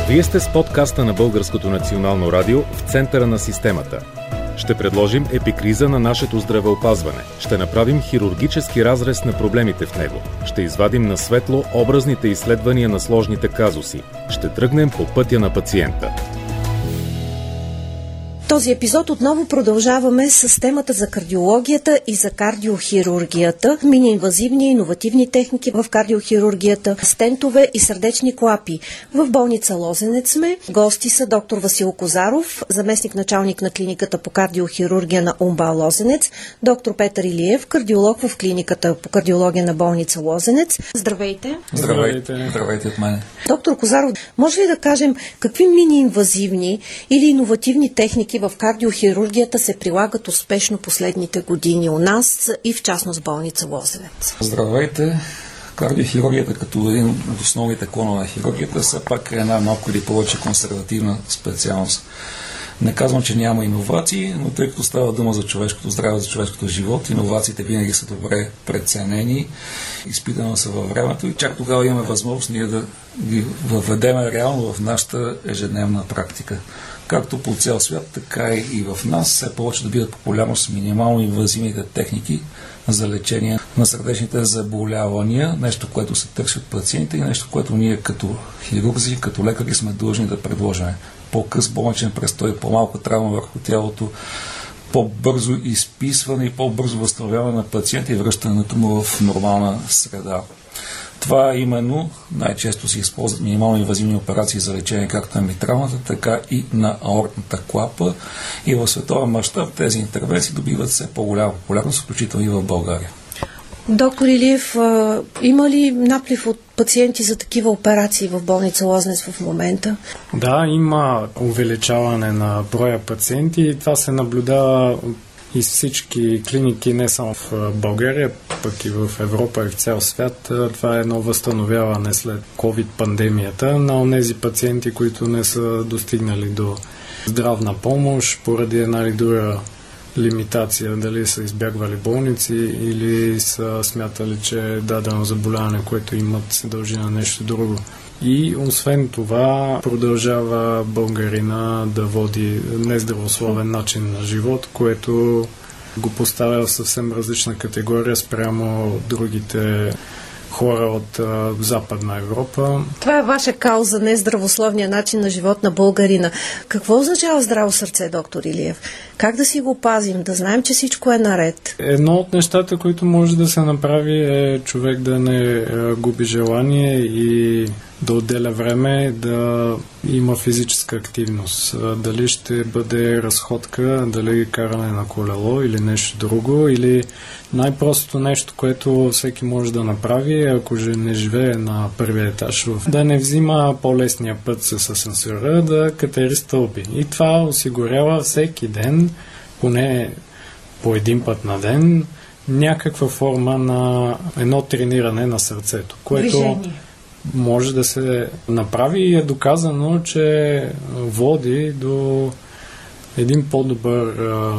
Вие сте с подкаста на Българското национално радио в центъра на системата. Ще предложим епикриза на нашето здравеопазване. Ще направим хирургически разрез на проблемите в него. Ще извадим на светло образните изследвания на сложните казуси. Ще тръгнем по пътя на пациента. Този епизод отново продължаваме с темата за кардиологията и за кардиохирургията, мини-инвазивни и иновативни техники в кардиохирургията, стентове и сърдечни клапи. В болница Лозенец сме. Гости са доктор Васил Козаров, заместник-началник на клиниката по кардиохирургия на УМБАЛ Лозенец, доктор Петър Илиев, кардиолог в клиниката по кардиология на болница Лозенец. Здравейте! Здравейте от мен. Доктор Козаров, може ли да кажем какви мини-инвазивни или иновативни техники в кардиохирургията се прилагат успешно последните години у нас и в частност болница Лозенец? Здравейте! Кардиохирургията като един от основните клонове на хирургията все пак е една малко или повече консервативна специалност. Не казвам, че няма иновации, но тъй като става дума за човешкото здраве, за човешкото живот, иновациите винаги са добре преценени, изпитано са във времето и чак тогава имаме възможност ние да ги въведем реално в нашата ежедневна практика. Както по цял свят, така и в нас все повече да бидат популярно с минимално инвазивните техники за лечение на сърдечните заболявания, нещо, което се търси от пациентите и нещо, което ние като хирурзи, като лекари сме длъжни да предложим. По-къс болничен престой, по-малко травма върху тялото, по-бързо изписване и по-бързо възстановяване на пациента и връщането му в нормална среда. Това именно най-често се използват минимално инвазивни операции за лечение както на митралната, така и на аортната клапа. И в световен мащаб тези интервенции добиват все по-голяма популярност, включително и в България. Доктор Илиев, има ли наплив от пациенти за такива операции в болница Лозенец в момента? Да, има увеличаване на броя пациенти и това се наблюдава из всички клиники, не само в България, пък и в Европа и в цял свят. Това е едно възстановяване след COVID-пандемията на онези пациенти, които не са достигнали до здравна помощ поради една или друга лимитация, дали са избягвали болници или са смятали, че дадено заболяване, което имат, се дължи на нещо друго. И освен това продължава българина да води нездравословен начин на живот, което го поставя в съвсем различна категория спрямо другите хора от Западна Европа. Това е ваша кауза, нездравословния начин на живот на българина. Какво означава здраво сърце, доктор Илиев? Как да си го пазим, да знаем, че всичко е наред? Едно от нещата, които може да се направи е човек да не губи желание и да отделя време, да има физическа активност. Дали ще бъде разходка, дали каране на колело или нещо друго, или най-простото нещо, което всеки може да направи, ако не живее на първия етаж, да не взима по-лесния път с асансьора, да катери стълби. И това осигурява всеки ден, поне по един път на ден, някаква форма на едно трениране на сърцето, което движение може да се направи и е доказано, че води до един по-добър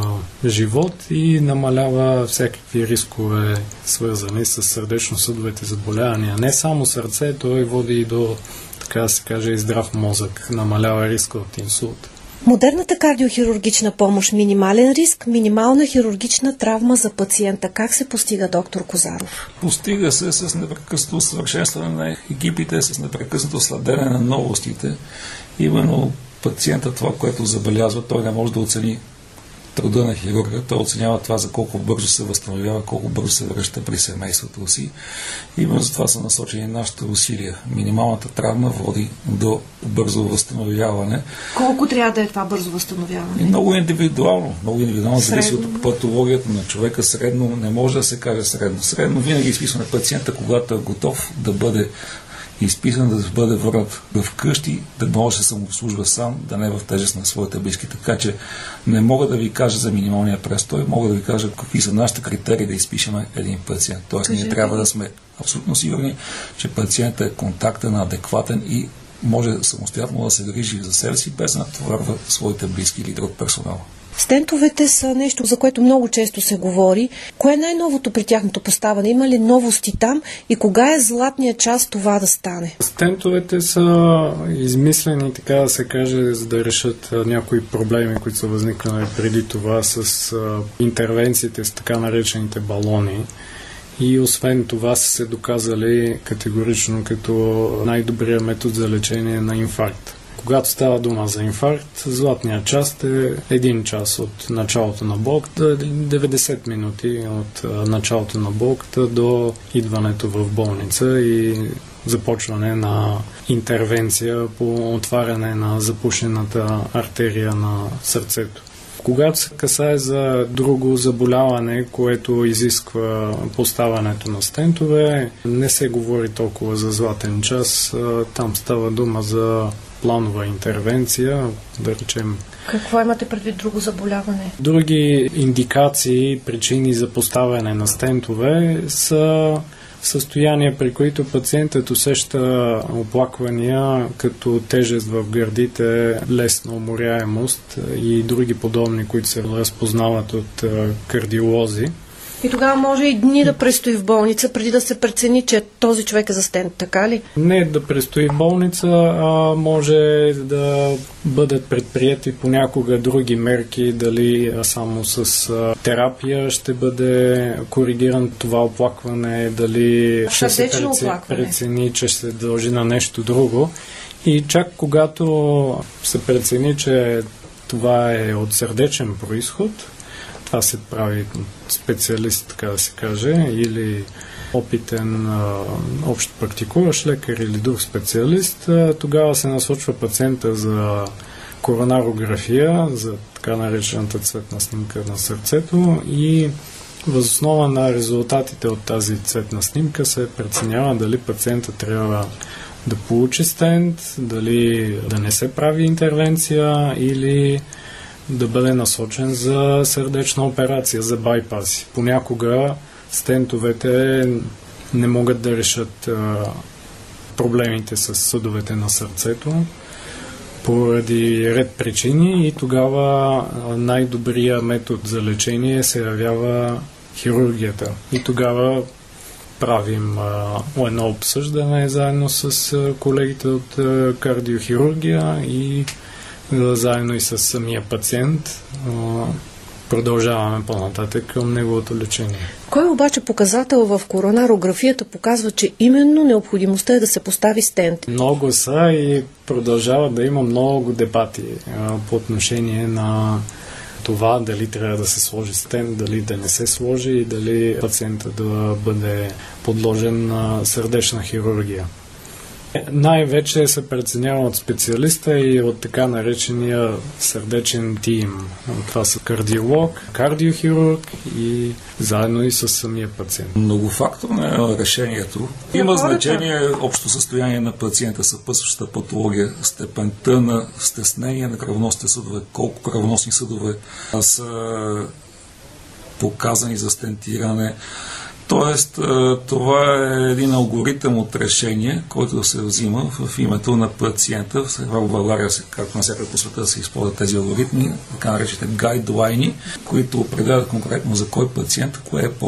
живот и намалява всякакви рискове, свързани с сърдечно-съдовите заболявания. Не само сърце, той води и до, така да се каже, и здрав мозък, намалява риска от инсулт. Модерната кардиохирургична помощ, минимален риск, минимална хирургична травма за пациента. Как се постига, доктор Козаров? Постига се с непрекъснато усъвършенстване на екипите, с непрекъснато следене на новостите. Именно пациента това, което забелязва, той не може да оцени труда на хирурга, той оценява това за колко бързо се възстановява, колко бързо се връща при семейството си. Именно за това са насочени нашите усилия. Минималната травма води до бързо възстановяване. Колко трябва да е това бързо възстановяване? Много индивидуално. Зависи от патологията на човека. Средно не може да се каже средно. Средно винаги изписваме пациента, когато е готов да бъде изписан, да бъде върнат в къщи, да може да се самообслужва сам, да не е в тежест на своите близки. Така че не мога да ви кажа за минималния престой, мога да ви кажа какви са нашите критерии да изпишем един пациент. Тоест ние трябва да сме абсолютно сигурни, че пациентът е контактен, адекватен и може самостоятелно да се грижи за себе си, без да натоварва своите близки или друг персонал. Стентовете са нещо, за което много често се говори. Кое е най-новото при тяхното поставане? Има ли новости там и кога е златният час това да стане? Стентовете са измислени, така да се каже, за да решат някои проблеми, които са възникнали преди това с интервенциите с така наречените балони. И освен това са се доказали категорично като най-добрият метод за лечение на инфаркт. Когато става дума за инфаркт, златният час е 1 час от началото на болката, 90 минути от началото на болката до идването в болница и започване на интервенция по отваряне на запушената артерия на сърцето. Когато се касае за друго заболяване, което изисква поставянето на стентове, не се говори толкова за златен час. Там става дума за планова интервенция, да речем. Какво имате предвид друго заболяване? Други индикации, причини за поставяне на стентове са състояния, при които пациентът усеща оплаквания като тежест в гърдите, лесна уморяемост и други подобни, които се разпознават от кардиолози. И тогава може и дни да престои в болница, преди да се прецени, че този човек е за стент, така ли? Не да престои в болница, а може да бъдат предприяти понякога други мерки, дали само с терапия ще бъде коригиран това оплакване, дали ще се прецени, че се дължи на нещо друго. И чак когато се прецени, че това е от сърдечен произход, това се прави специалист, така да се каже, или опитен общо практикуващ лекар или друг специалист, тогава се насочва пациента за коронарография, за така наречената цветна снимка на сърцето и въз основа на резултатите от тази цветна снимка се преценява дали пациента трябва да получи стент, дали да не се прави интервенция или да бъде насочен за сърдечна операция, за байпаси. Понякога стентовете не могат да решат проблемите с съдовете на сърцето поради ред причини и тогава най-добрият метод за лечение се явява хирургията. И тогава правим едно обсъждане заедно с колегите от кардиохирургия и заедно и с самия пациент продължаваме по-нататък към неговото лечение. Кой обаче показател в коронарографията показва, че именно необходимостта е да се постави стент? Много са и продължава да има много дебати по отношение на това дали трябва да се сложи стент, дали да не се сложи и дали пациента да бъде подложен на сърдечна хирургия. Най-вече се преценява от специалиста и от така наречения сърдечен тим. Това са кардиолог, кардиохирург и заедно и с самия пациент. Многофакторно е решението. Има значение общо състояние на пациента, съпътстваща патология, степента на стеснение на кръвоносните съдове, колко кръвоносни съдове са показани за стентиране. Тоест, това е един алгоритъм от решение, който се взима в името на пациента. В България, както навсякъде по света, се използват тези алгоритми, така наречените гайдлайни, които определят конкретно за кой пациент, кое е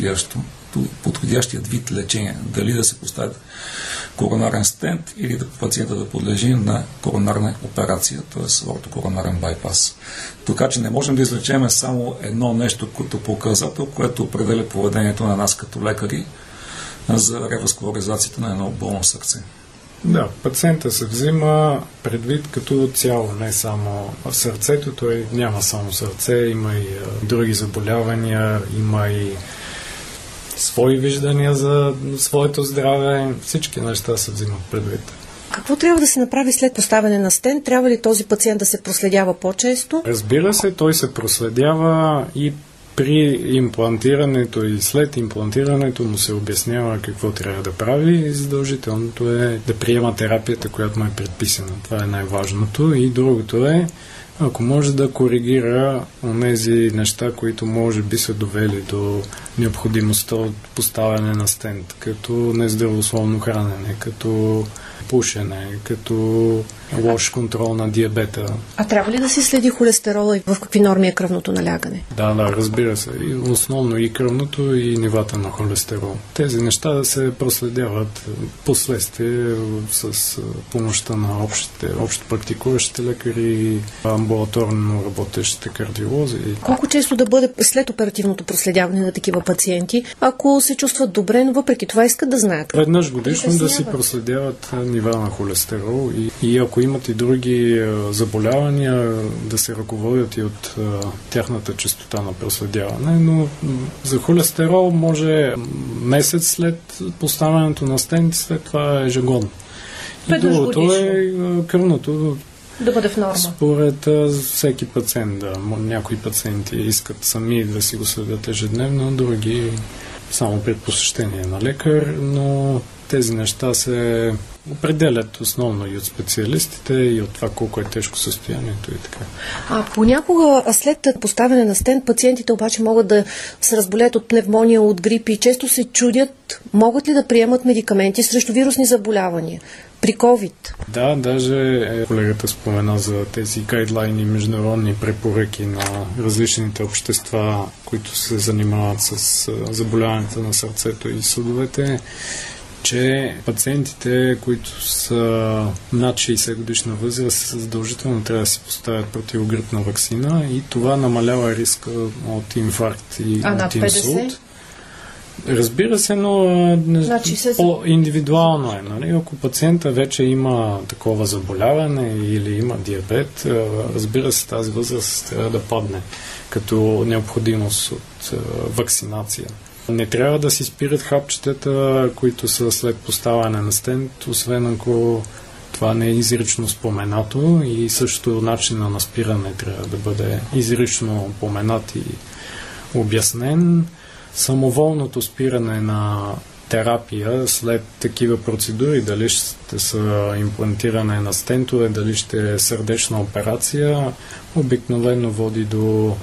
подходящият вид лечение. Дали да се постави коронарен стент или да пациента да подлежи на коронарна операция, т.е. ортокоронарен байпас. Така че не можем да излечем само едно нещо като показател, което определя поведението на нас като лекари за реваскуларизацията на едно болно сърце. Да, пациента се взима предвид като цяло, не само в сърцето. Той няма само сърце, има и други заболявания, има и свои виждания за своето здраве. Всички неща се взимат предвид. Какво трябва да се направи след поставяне на стент? Трябва ли този пациент да се проследява по-често? Разбира се, той се проследява и при имплантирането и след имплантирането му се обяснява какво трябва да прави и задължителното е да приема терапията, която му е предписана. Това е най-важното. И другото е, ако може да коригира онези неща, които може би са довели до необходимостта от поставяне на стент, като нездравословно хранене, като пушене, като лош контрол на диабета. А трябва ли да се следи холестерола и в какви норми е кръвното налягане? Да, разбира се. И основно и кръвното, и нивата на холестерол. Тези неща се проследяват последствие с помощта на общо практикуващите лекари и амбулаторно работещите кардиолози. Колко често да бъде след оперативното проследяване на такива пациенти, ако се чувстват добре, но въпреки това искат да знаят? Веднъж годишно да си проследяват нива на холестерол и ако имат и други заболявания, да се ръководят и от тяхната честота на проследяване, но за холестерол може месец след поставянето на стент, след това ежегодно. И другото е кръвното да бъде в норма. Според всеки пациент, да. Някои пациенти искат сами да си го следят ежедневно, други само при посещение на лекар, но тези неща се определят основно и от специалистите, и от това колко е тежко състоянието и така. Понякога след поставяне на стент пациентите обаче могат да се разболеят от пневмония, от грип и често се чудят, могат ли да приемат медикаменти срещу вирусни заболявания при COVID? Да, даже колегата спомена за тези гайдлайни, международни препоръки на различните общества, които се занимават с заболяването на сърцето и съдовете, че пациентите, които са над 60 годишна възраст, задължително трябва да си поставят противогрипна ваксина и това намалява риска от инфаркт и от инсулт. Разбира се, но по-индивидуално е. Нали? Ако пациента вече има такова заболяване или има диабет, разбира се, тази възраст трябва да падне като необходимост от вакцинация. Не трябва да си спират хапчетата, които са след поставяне на стент, освен ако това не е изрично споменато и също начина на спиране трябва да бъде изрично упоменат и обяснен. Самоволното спиране на терапия след такива процедури, дали ще са имплантиране на стентове, дали ще е сърдечна операция, обикновено води до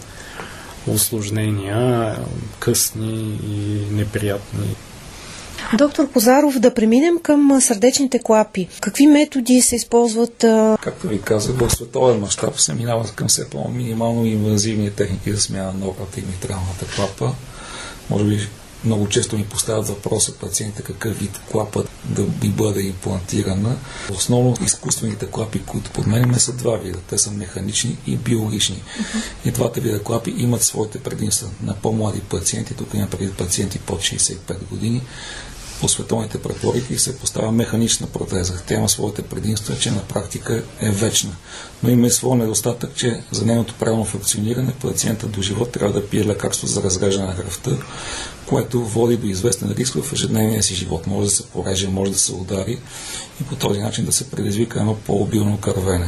усложнения, късни и неприятни. Доктор Козаров, да преминем към сърдечните клапи. Какви методи се използват? Както ви казах, в световен мащаб се минава към все по-минимално инвазивни техники за смяна на обрата и митралната клапа. Може би много често ми поставят въпроса пациентите какъв вид клапа да би бъде имплантирана. Основно изкуствените клапи, които подменяме, са два вида. Те са механични и биологични. И двата вида клапи имат своите предимства на по-млади пациенти. Тук има преди пациенти под 65 години. По световните препоръки се поставя механична протеза. Тя има своите предимства, че на практика е вечна. Но има и своя недостатък, че за нейното правилно функциониране пациента до живот трябва да пие лекарство за разреждане на кръвта, което води до известен риск в ежедневния си живот. Може да се пореже, може да се удари и по този начин да се предизвика едно по-обилно кървене.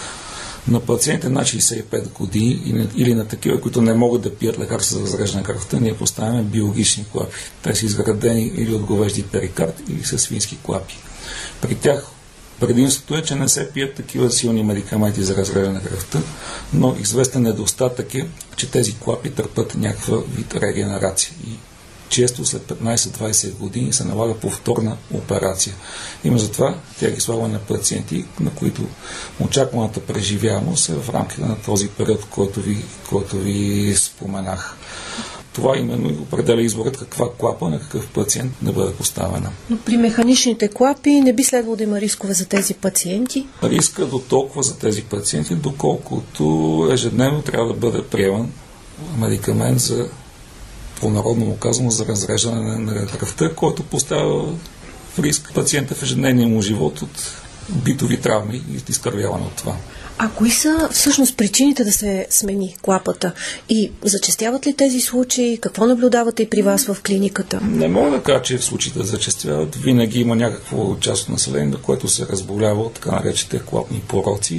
На пациентите над 65 години или на такива, които не могат да пият лекарства за разреждане на кръвта, ние поставяме биологични клапи. Те са изградени или от говежди перикард, или са свински клапи. При тях предимството е, че не се пият такива силни медикаменти за разреждане на кръвта, но известен недостатък е, че тези клапи търпят някаква вид регенерация. И често след 15-20 години се налага повторна операция. Има затова тя ги слага на пациенти, на които очакваната преживяемост е в рамките на този период, който ви споменах. Това именно определя изборът каква клапа на какъв пациент да бъде поставена. Но при механичните клапи не би следвало да има рискове за тези пациенти? Риска до толкова за тези пациенти, доколкото ежедневно трябва да бъде приеман медикамент за по-народно му казано за разреждане на кръвта, който поставя в риск пациента в ежедневния му живот от битови травми и изкървяване от това. А кои са всъщност причините да се смени клапата? И зачестяват ли тези случаи? Какво наблюдавате и при вас в клиниката? Не мога да кажа, че в случаите зачестяват. Винаги има някакво част от населението, което се разболява от така наречените клапни пороци.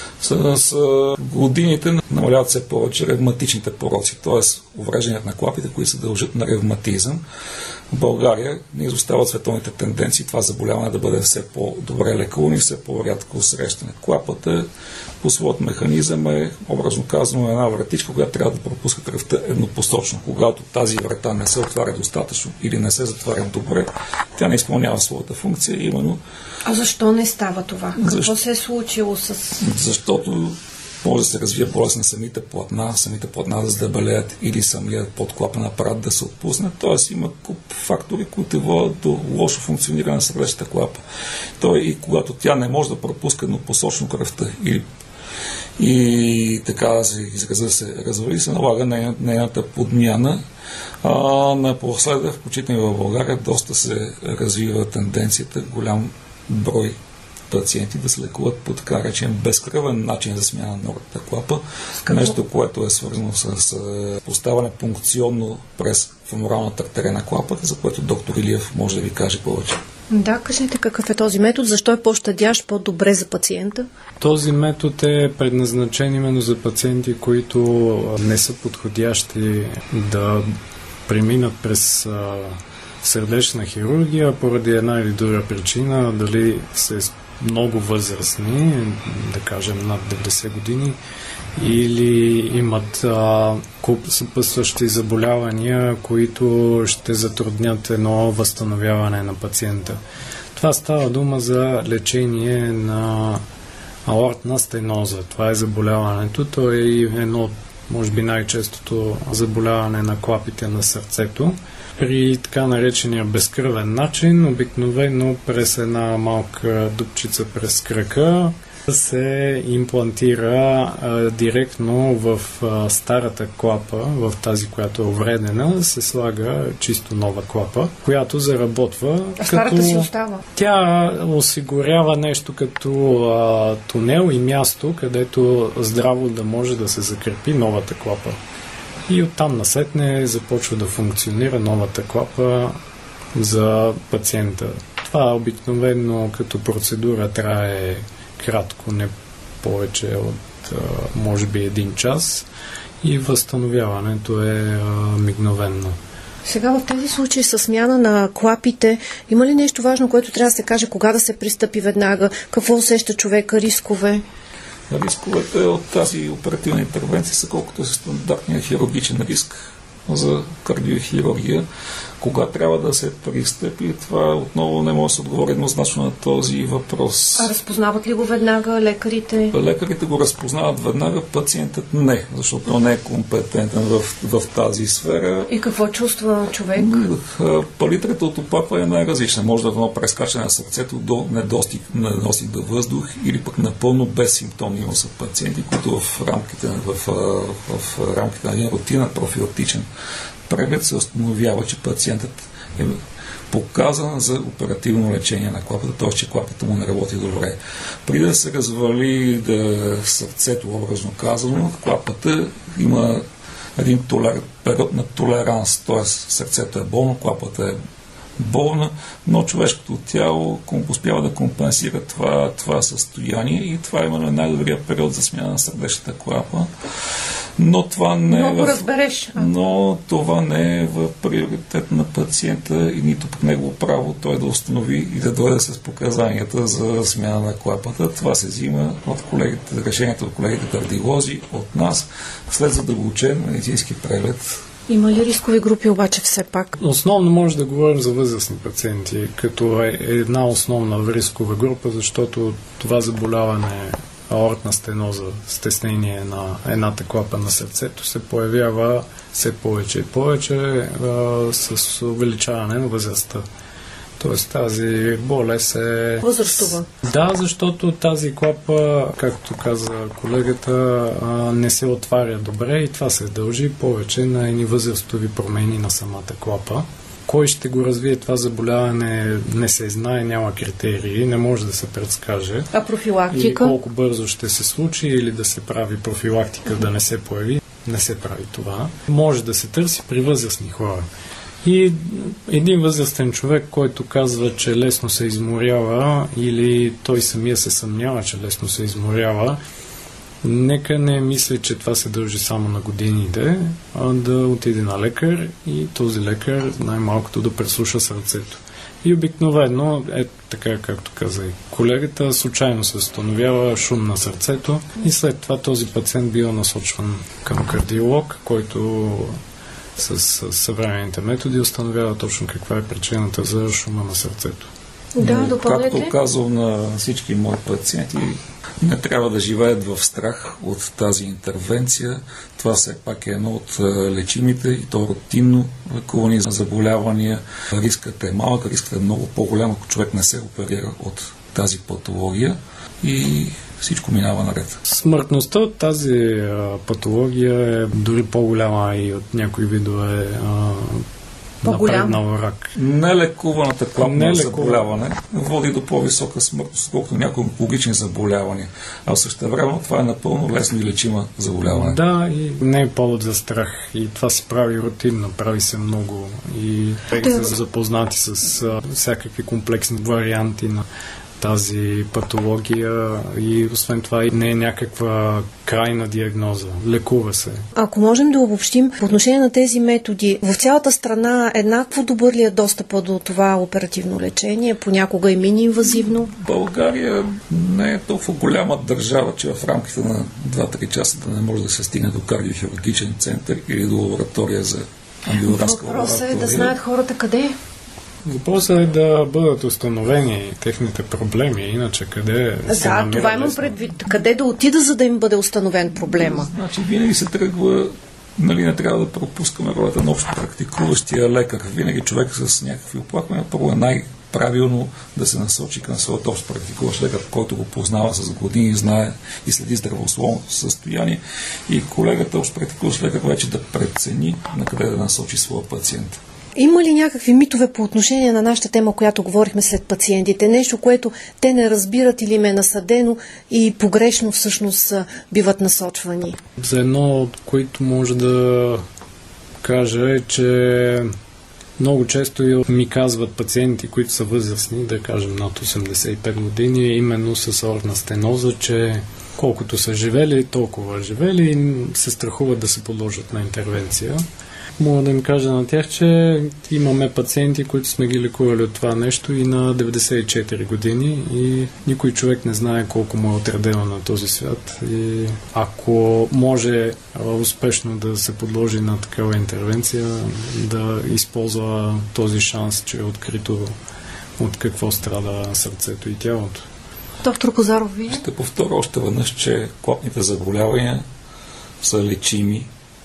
С годините намаляват все повече ревматичните пороци, т.е. увреждането на клапите, които се дължат на ревматизъм. В България не изостават световните тенденции това заболяване да бъде все по-добре лекувано и все по-рядко срещане. Клапата по своят механизъм е, образно казано, една вратичка, която трябва да пропуска кръвта еднопосочно. Когато тази врата не се отваря достатъчно или не се затваря добре, тя не изпълнява своята функция. Именно... А защо не става това? Какво се е случило с... Защото може да се развие болест на самите платна да задебелеят или самият подклапен апарат да се отпусне. Т.е. има куп фактори, които водят до лошо функциониране на сърдечната клапа. И когато тя не може да пропуска еднопосочно кръвта и така да се израза, се развали, се налага нейната подмяна. Напоследък, включително в България, доста се развива тенденцията голям брой пациенти да се лекуват по така наречен безкръвен начин за смяна на новата клапа. Нещо, което е свързано с поставяне пункционно през феморалната артерия на клапата, за което доктор Илиев може да ви каже повече. Да, кажете какъв е този метод, защо е по-щадящ, по-добре за пациента? Този метод е предназначен именно за пациенти, които не са подходящи да преминат през сърдечна хирургия поради една или друга причина, дали са много възрастни, да кажем над 90 години, или имат куп съпътстващи заболявания, които ще затруднят едно възстановяване на пациента. Това става дума за лечение на аортна стеноза. Това е заболяването. То е едно от, може би, най-честото заболяване на клапите на сърцето. При така наречения безкръвен начин, обикновено през една малка дупчица през кръка, се имплантира директно в старата клапа, в тази, която е увредена, се слага чисто нова клапа, която заработва. А старата си остава? Тя осигурява нещо като тунел и място, където здраво да може да се закрепи новата клапа. И оттам насетне започва да функционира новата клапа за пациента. Това обикновено като процедура трае кратко, не повече от може би 1 час и възстановяването е мигновенно. Сега в тези случаи със смяна на клапите, има ли нещо важно, което трябва да се каже, кога да се пристъпи веднага, какво усеща човека, рискове? Рисковете от тази оперативна интервенция са колкото са стандартния хирургичен риск за кардиохирургия. Кога трябва да се пристъпи, това отново не може да се отговори еднозначно на този въпрос. А разпознават ли го веднага лекарите? Лекарите го разпознават веднага, пациентът не, защото не е компетентен в тази сфера. И какво чувства човек? Палитрата от опапа е най-различна. Може да е едно прескачане на сърцето до недостиг до въздух или пък напълно безсимптомни. Има са пациенти, които в рамките на един рутинен профилактичен преглед се установява, че пациентът е показан за оперативно лечение на клапата, т.е. че клапата му не работи добре. Преди да се развали сърцето, образно казано, клапата има един период на толеранс, т.е. сърцето е болно, клапата е болна, но човешкото тяло успява да компенсира това състояние и това е именно най-добрият период за смяна на сърдечната клапа. Но това не е в приоритет на пациента и нито пък негово право той да установи и да дойде с показанията за смяна на клапата. Това се взима от колегите, решението от колегите кардиолози, от нас, след задълбочен медицински преглед. Има ли рискови групи обаче все пак? Основно може да говорим за възрастни пациенти, като е една основна рискова група, защото това заболяване аортна стеноза, стеснение на едната клапа на сърцето, се появява все повече и повече с увеличаване на възрастта. Тоест тази болест е... възрастова. Да, защото тази клапа, както каза колегата, не се отваря добре и това се дължи повече на едни възрастови промени на самата клапа. Кой ще го развие това заболяване не се знае, няма критерии, не може да се предскаже. А профилактика? И колко бързо ще се случи или да се прави профилактика да не се появи, не се прави това. Може да се търси при възрастни хора. И един възрастен човек, който казва, че лесно се изморява или той самия се съмнява, че лесно се изморява, нека не мисли, че това се дължи само на годините, а да отиде на лекар и този лекар най-малкото да преслуша сърцето. И обикновено, така както каза и колегата, случайно се установява шум на сърцето и след това този пациент бива насочван към кардиолог, който с съвременните методи установява точно каква е причината за шума на сърцето. Да, допълнете. Както казвам на всички мои пациенти, не трябва да живеят в страх от тази интервенция. Това все пак е едно от лечимите и то рутинно лекувани заболявания. Рискът е малък, рискът е много по-голям, ако човек не се оперира от тази патология и всичко минава наред. Смъртността от тази патология е дори по-голяма и от някои видове напреднал рак. Нелекуваната клапно заболяване води до по-висока смъртност, колкото някои онкологични заболявания. А същевременно това е напълно лесно и лечима заболяване. Да, и не е повод за страх. И това се прави рутинно, прави се много. И те са запознати с всякакви комплексни варианти на тази патология и освен това не е някаква крайна диагноза. Лекува се. Ако можем да обобщим по отношение на тези методи, в цялата страна еднакво добър ли е достъпа до това оперативно лечение? Понякога е мини-инвазивно? България не е толкова голяма държава, че в рамките на 2-3 часа да не може да се стигне до кардиохирургичен център или до лаборатория за амбулантска лаборатория. Въпросът е да знаят хората къде. Въпросът е да бъдат установени техните проблеми, иначе къде се намира. Да, това имам предвид. Къде да отида, за да им бъде установен проблема? Значи винаги се тръгва, не трябва да пропускаме ролята на общо практикуващия лекар. Винаги човек с някакви оплаквания, първо е най-правилно да се насочи към своят общо практикуващ лекар, който го познава с години, знае и следи здравословното състояние. И колегата общо практикуващ лекар вече да прецени на къде да насочи своя пациент. Има ли някакви митове по отношение на нашата тема, която говорихме след пациентите? Нещо, което те не разбират или им е насадено и погрешно всъщност биват насочвани? За едно от които може да кажа е, че много често ми казват пациенти, които са възрастни, да кажем над 85 години, именно с аортна стеноза, че колкото са живели, толкова живели и се страхуват да се подложат на интервенция. Мога да им кажа на тях, че имаме пациенти, които сме ги лекували от това нещо и на 94 години и никой човек не знае колко му е отредено на този свят. И ако може успешно да се подложи на такава интервенция, да използва този шанс, че е открито от какво страда сърцето и тялото. Доктор Козаров, вие? Ще повторя още веднъж, че клапните заболявания са лечими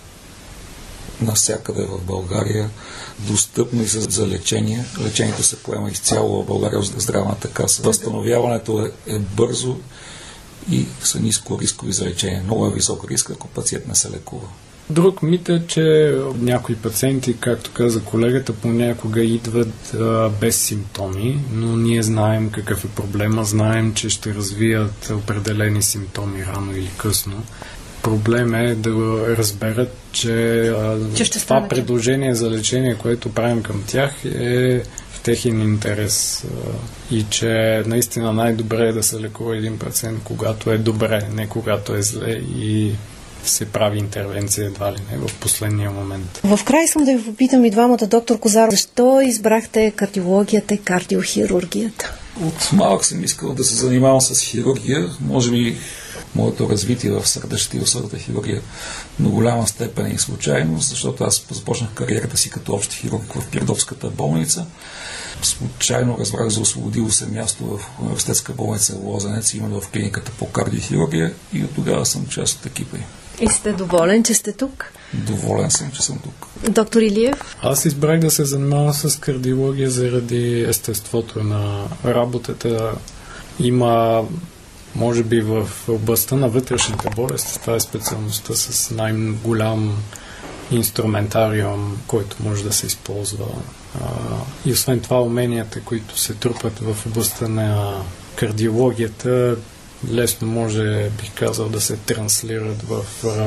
навсякъде в България, достъпно и за лечение. Лечението се поема изцяло в България от здравната каса. Възстановяването е бързо и са ниско рискови за лечение. Много е висок риск, ако пациент не се лекува. Друг мит е, че някои пациенти, както каза колегата, понякога идват без симптоми, но ние знаем какъв е проблема, знаем, че ще развият определени симптоми рано или късно. Проблем е да разберат, че това предложение за лечение, което правим към тях, е в техен интерес и че наистина най-добре е да се лекува един пациент, когато е добре, не когато е зле и се прави интервенция едва ли не в последния момент. В край искам да ви попитам и двамата, доктор Козаров, защо избрахте кардиологията и кардиохирургията? От малък съм искал да се занимавам с хирургия. Може би моето развитие в сърдечната и осъдната хирургия на голяма степен и случайност, защото аз започнах кариерата си като общ хирург в Пирдовската болница. Случайно разбрах за освободило се място в университетска болница Лозенец, именно в клиниката по кардиохирургия и от тогава съм част от екипа. И сте доволен, че сте тук? Доволен съм, че съм тук. Доктор Илиев? Аз избрах да се занимавам с кардиология заради естеството на работата. Има, може би, в областта на вътрешните болести, това е специалността с най-голям инструментариум, който може да се използва. И освен това, уменията, които се трупат в областта на кардиологията, лесно може, бих казал, да се транслират в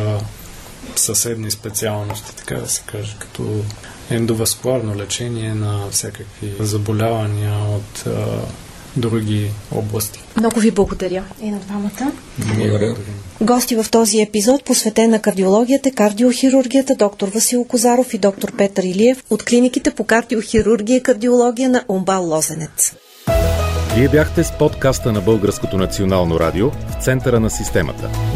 съседни специалности, така да се каже, като ендоваскуларно лечение на всякакви заболявания от други области. Много ви благодаря и на двамата. Благодаря. Гости в този епизод, посветен на кардиологията, кардиохирургията, доктор Васил Козаров и доктор Петър Илиев от клиниките по кардиохирургия и кардиология на УМБАЛ Лозенец. Вие бяхте с подкаста на Българското национално радио в центъра на системата.